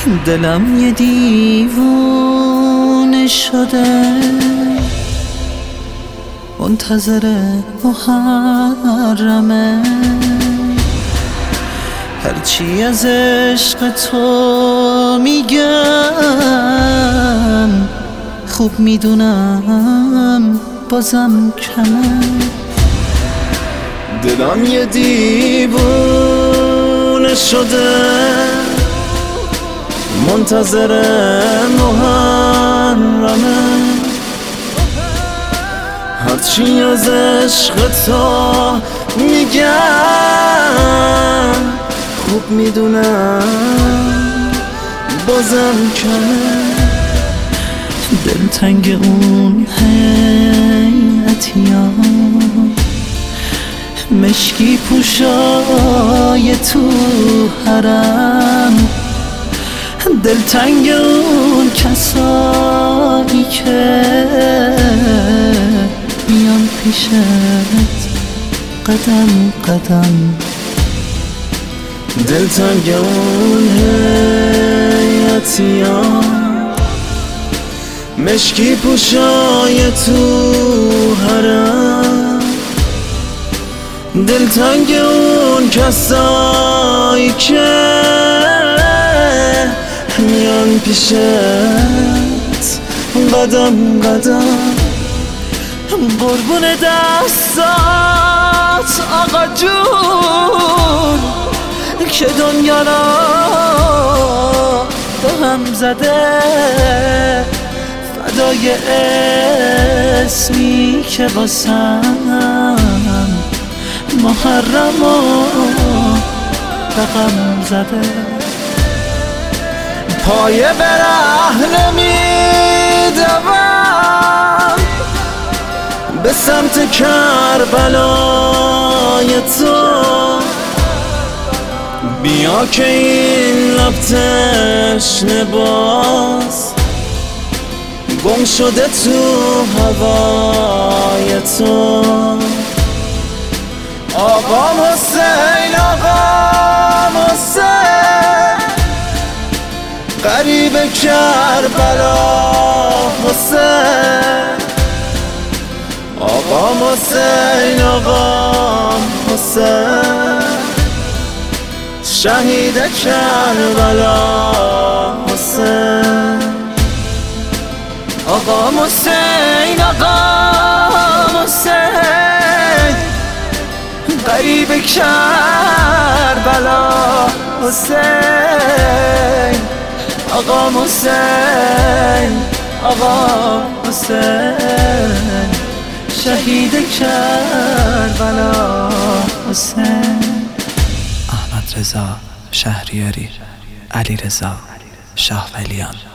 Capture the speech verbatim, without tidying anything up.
دلم یه دیوونه شده، منتظر محرمه. هرچی از عشق تو میگم خوب میدونم بازم کمه. دلم یه دیوونه شده، منتظر محرمه. هرچی از عشق تو میگم خوب میدونم بازم کمه. دلتنگ اون هیئتیان، مشکی پوشای تو حرم. دلتنگ اون کسایی که میان پیشت قدم قدم. دلتنگ اون هیئتیان، مشکی پوشای تو حرم. دلتنگ اون کسایی که میان پیشت قدم قدم. قربون دستات آقا جون که دنیا را به هم زده. فدای اسمی که واسم محرم و رقم زده. پایه به ره نمیدوم به سمت کربلای تو. بیا که این لب تشنه باز گم شده تو هوای تو. آقام حسین آقام حسین، غریب کربلا حسین. آقام حسین آقام حسین، شهید کربلا حسین. آقام حسین آقام حسین، غریب کربلا حسین. آقام حسین آقام حسین، شهید کربلا حسین. احمد رضا شهریاری، علی رضا شاه ولیان.